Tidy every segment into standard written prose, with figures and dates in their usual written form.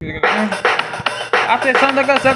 Atenção da canção.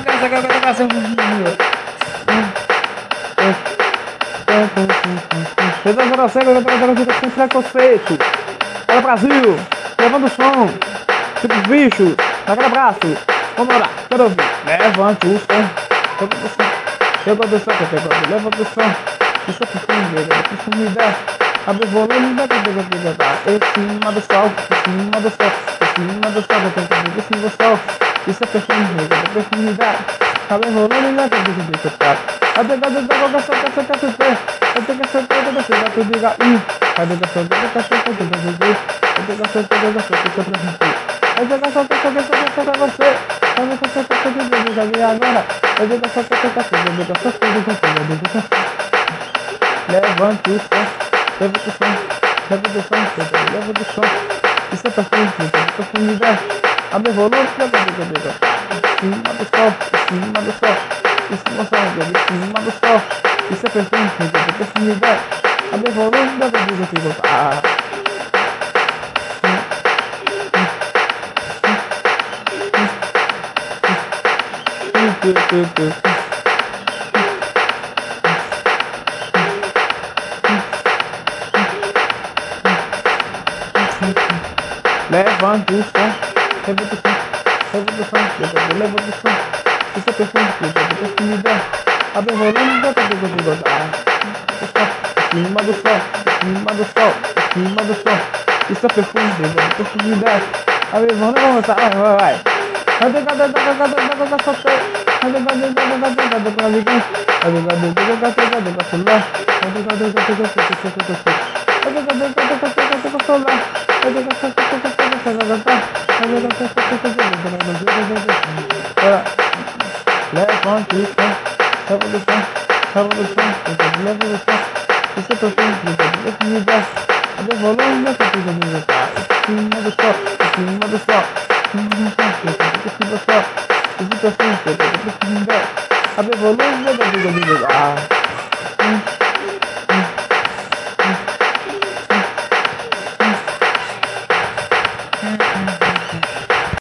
Pessoas da cega, sem preconceito. Olha Brasil, levando o som. Tipo os bichos, naquele abraço. Vamos lá, quero ouvir. Levante o som. Levanta o som, levanta o som. Isso é profundidade. Abre o volume da em cima do sol, em cima do sol, em cima do sol, em cima do sol. Isso é profundidade. Abre o volume da a pegada da vocação que você quer ter. Eu tenho que acertar toda você, vai tudo ligar. A pegação que você quer ter, a pegação que você quer ter. A pegação que você quer pra você. A pegação que você quer ter, já vi agora. A pegação que você quer ter, a pegação que você quer ter. Levante o som, levante o som, levante o som, levante o som. Isso é profundidade. Abre o volume, em cima do sol, em cima do sol. Em cima do sol. Isso é profundidade. Abre o volume, levante o som, levante o som, levante o som, levante o som. Isso é profundidade. Abre o volume da em cima do sol, em cima do sol, em cima do sol. Isso é profundidade. Abre o volume, vamos lá, vai. Levante o som, revolução, isso é profundidade. Abre o volume da em cima do sol, em cima do sol, em cima do sol, isso é profundidade. Abre o volume da